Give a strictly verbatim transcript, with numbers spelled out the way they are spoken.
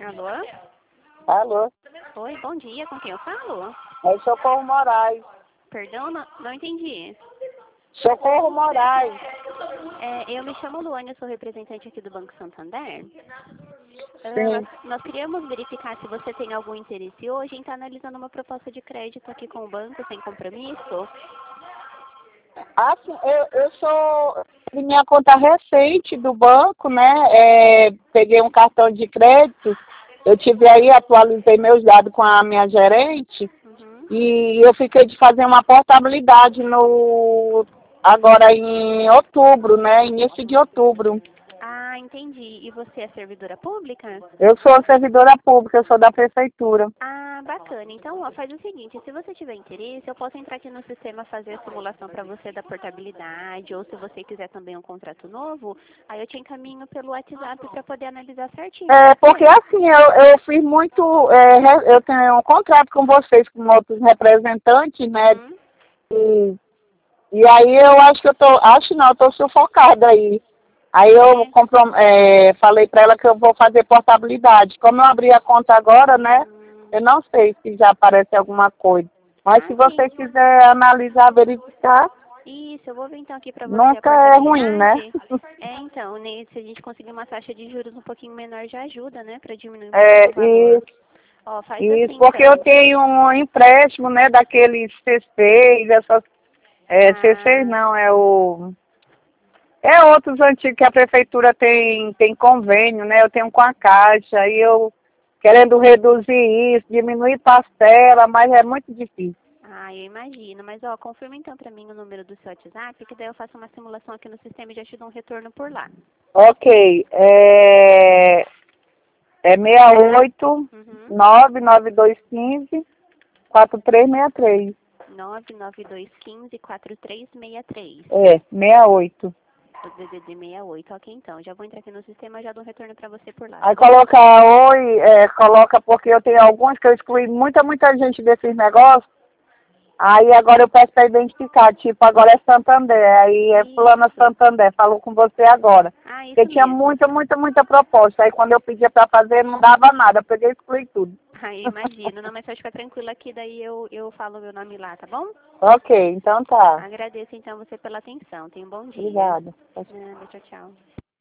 Alô? Alô? Oi, bom dia. Com quem eu falo? É Socorro Moraes. Perdão, não, não entendi. Socorro Moraes. É, eu me chamo Luane, eu sou representante aqui do Banco Santander. Ah, nós, Sim. nós queríamos verificar se você tem algum interesse hoje em estar analisando uma proposta de crédito aqui com o banco, sem compromisso. Assim, eu, eu sou minha conta recente do banco, né? É, peguei um cartão de crédito. Eu tive aí, atualizei meus dados com a minha gerente Uhum. e eu fiquei de fazer uma portabilidade no agora em outubro, né? Início de outubro. Ah, entendi. E você é servidora pública? Eu sou servidora pública, eu sou da prefeitura. Ah, bacana. Então, ó, faz o seguinte, se você tiver interesse, eu posso entrar aqui no sistema fazer a simulação para você da portabilidade, ou se você quiser também um contrato novo, aí eu te encaminho pelo WhatsApp para poder analisar certinho. É, Pode porque ser? assim, eu, eu fiz muito, é, re- eu tenho um contrato com vocês, com outros representantes, né? Uhum. E, e aí eu acho que eu tô, acho não, eu tô sufocada aí. Aí eu É. comprom, é, falei para ela que eu vou fazer portabilidade. Como eu abri a conta agora, né? Hum, Eu não sei se já aparece alguma coisa. Mas ah, se você sim. quiser analisar, verificar, Isso, eu vou ver então aqui para você a nunca é ruim, né? portabilidade. É, então, né, se a gente conseguir uma taxa de juros um pouquinho menor já ajuda, né, para diminuir um pouquinho É, o e valor. Ó, faz isso, assim porque eu então. tenho um empréstimo, né, daqueles C seis, essas, é, C seis Ah, não, é o, é outros antigos que a prefeitura tem, tem convênio, né, eu tenho com a Caixa, e eu querendo reduzir isso, diminuir parcela, mas é muito difícil. ah, eu imagino. Mas, ó, confirma então para mim o número do seu WhatsApp, que daí eu faço uma simulação aqui no sistema e já te dou um retorno por lá. Ok, é, é seis oito Uhum. nove nove dois um cinco quatro três seis três. nove nove dois um cinco quatro três seis três. É, seis oito. O D D D sessenta e oito. Ok, então. Já vou entrar aqui no sistema e já dou um retorno para você por lá, tá Aí bom? coloca oi, é, coloca porque eu tenho alguns que eu excluí muita, muita gente desses negócios. Aí agora eu peço para identificar, tipo, agora é Santander, aí é fulana Isso. Santander, falou com você agora. Ah, Porque isso tinha mesmo. muita, muita, muita proposta. Aí quando eu pedia para fazer, não dava nada. Eu peguei e excluí tudo. Ah, eu imagino. Não, mas pode ficar tranquila aqui, daí eu, eu falo o meu nome lá, tá bom? Ok, então tá. Agradeço então você pela atenção. Tenha um bom dia. Obrigada. Nada, tchau, tchau.